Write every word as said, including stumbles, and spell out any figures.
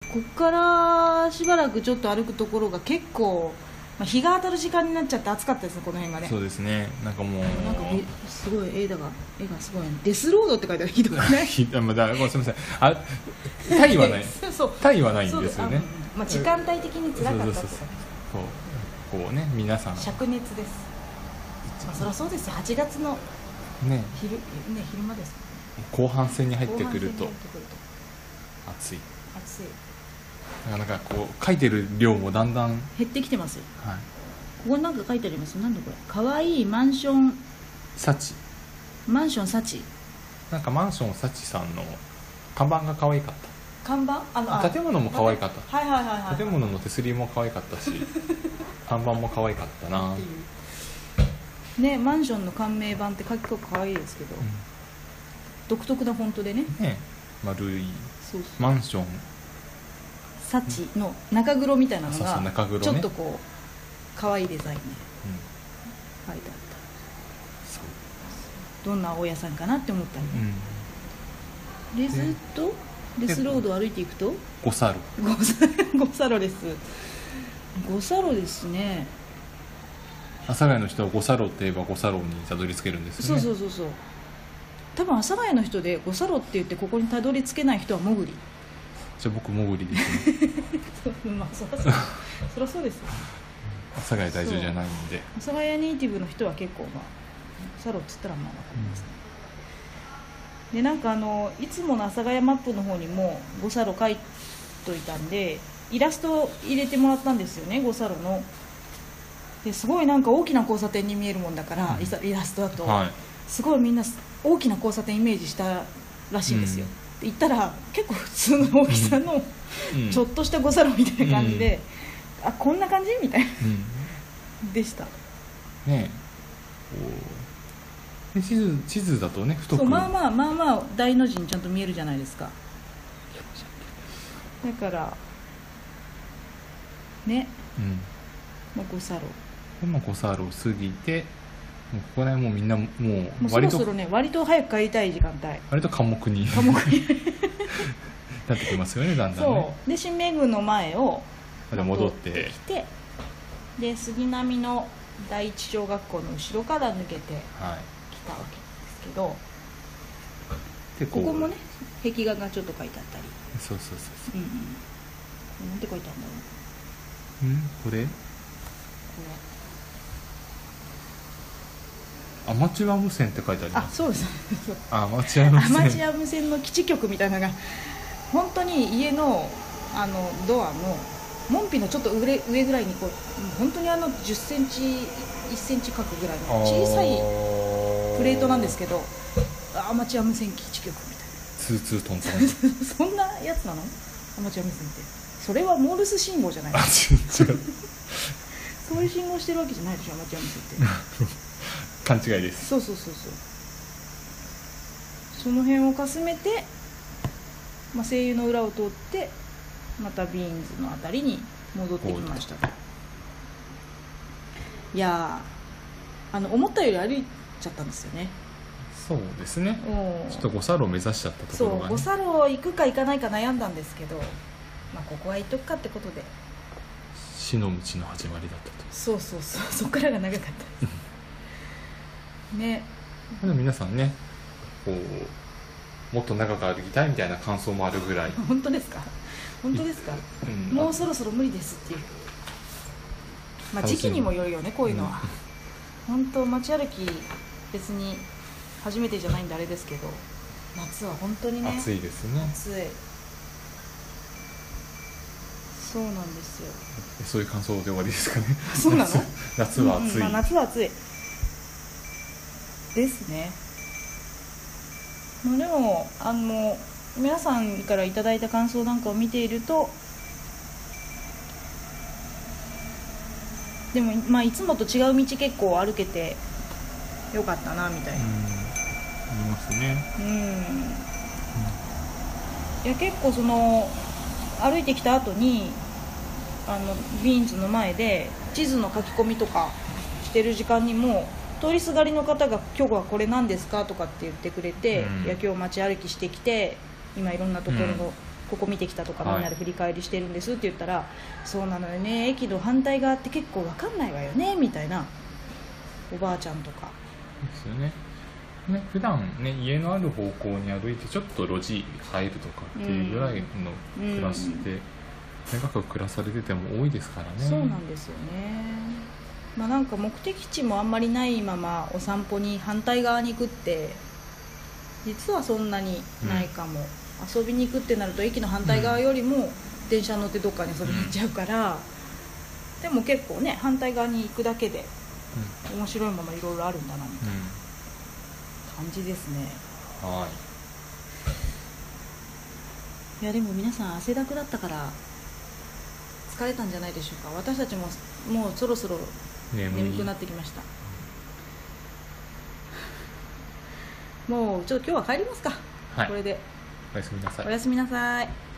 こっからしばらくちょっと歩くところが結構、まあ、日が当たる時間になっちゃって暑かったですね、この辺がね。 そうですね、なんかもうなんかすごい絵だが絵がすごい、ね、デスロードって書いてある。ひどくないひだだすみません、あタイはないそうタイはないんですよね。 あ、まあ、時間帯的に辛かったってそうそうそうそうこうね、皆さん灼熱です、まあ、そりゃそうですよ。はちがつのね昼、ね、昼間です後半戦に入ってくると後半戦に入ってくると暑い。 暑い。 なかなかこう書いてる量もだんだん減ってきてますよ。 はい、 ここになんか書いてあります。なんだこれ、かわいいマンション幸マンション幸なんかマンション幸さんの看板が可愛かっ看板、あのた。 あ建物も可愛かった、 はいはいはいはい、 建物の手すりも可愛かったし看板も可愛かったなっていうね。マンションの冠名板って書き方可愛いですけど、うん、独特なフォントでね、 ね丸いそうそうマンションサチの中黒みたいなのがそうそう中黒ね、 ちょっとこう可愛いデザインで書いてあった、うん、どんな大家さんかなって思ったりね、うん、でずっとデスロードを歩いていくと五サロ五サロです。五サロですね。 阿佐ヶ谷の人は五サロって言えば五サロにたどり着けるんですよね。 そうそうそうそう。多分阿佐ヶ谷の人で五サロって言ってここにたどり着けない人はモグリ。 じゃあ僕モグリですねまあそりゃそうそりゃそうですよ。 阿佐ヶ谷在住じゃないんで、 阿佐ヶ谷ネイティブの人は結構まあサロっつったらまあ分かりますね、うん、でなんかあのいつもの阿佐ヶ谷マップの方にも五サロ書いといたんでイラスト入れてもらったんですよね、五サロの。ですごいなんか大きな交差点に見えるもんだから、うん、イラストだと、はい、すごいみんな大きな交差点イメージしたらしいんですよ、うん、行ったら結構普通の大きさの、うん、ちょっとした五サロみたいな感じで、うん、あこんな感じみたいな、うん、でしたねえ。地図、地図だとね太くそうまあまあまあまあ大の字にちゃんと見えるじゃないですか。だからね、うん、まあ、五サロでも五サロを過ぎてもうここら辺もうみんなもうもうそろそろね割と早く帰りたい時間帯割と寡黙に寡黙になってきますよね、だんだんね。 そうで新名宮の前をまた戻ってきてで杉並の第一小学校の後ろから抜けてきたわけですけど、はい、でここもね壁画がちょっと書いてあったり。 そうそうそうそう、うんうん、 なんて書いてあるんだろう。んこれこれアマチュア無線って書いてあります。 あ、そうですアマチュア無線アマチュア無線の基地局みたいなのが本当に家のあのドアの門扉のちょっと上上ぐらいにこう本当にあのじゅっセンチいっセンチ角ぐらいの小さいプレートなんですけど、アマチュア無線基地局みたいなツーツートントンそんなやつなのアマチュア無線って。それはモールス信号じゃないですか。違うそういう信号してるわけじゃないでしょアマチュア無線って勘違いです。 そうそうそうそう。その辺をかすめて、まあ、声優の裏を通ってまたビーンズのあたりに戻ってきましたと。いやーあの思ったより歩いちゃったんですよね。 そうですね。ちょっと五サロを目指しちゃったところが、ね、 そう五サロ行くか行かないか悩んだんですけど、まあ、ここは行っとくかってことで死の道の始まりだったと。 そうそうそう、そこからが長かったね。 でも皆さんねこうもっと長く歩きたいみたいな感想もあるぐらい本当ですか本当ですか、うん、もうそろそろ無理ですっていう、まあ、時期にもよるよねこういうのは、うん、本当街歩き別に初めてじゃないんであれですけど夏は本当にね暑いですね。 暑い。そうなんですよ。 そういう感想で終わりですかね。 そうなの夏は暑い、うんまあ、夏は暑いですね。でもあの皆さんからいただいた感想なんかを見ているとでも、まあ、いつもと違う道結構歩けてよかったなみたいな。うんありますね。 うん、うん、いや結構その歩いてきた後にあのビーンズの前で地図の書き込みとかしてる時間にも通りすがりの方が今日はこれ何ですかとかって言ってくれて、うん、いや今日街歩きしてきて今いろんなところのここ見てきたとか、 はいみんなで振り返りしてるんですって言ったら、そうなのよね、駅の反対側って結構わかんないわよねみたいなおばあちゃんとか。 ですよね。ね、普段ね、家のある方向に歩いてちょっと路地入るとかっていうぐらいの暮らしで、長く暮らされてても多いですからね。 そうなんですよね。まあ、なんか目的地もあんまりないままお散歩に反対側に行くって実はそんなにないかも、うん、遊びに行くってなると駅の反対側よりも電車乗ってどっかに遊びに行っちゃうから、うん、でも結構ね反対側に行くだけで面白いものいろいろあるんだなみたいな感じですね、 うん、はい。 いやでも皆さん汗だくだったから疲れたんじゃないでしょうか。私たちももうそろそろ眠くなってきました。もうちょっと今日は帰りますか、 はい、 これでおやすみなさい。 おやすみなさい。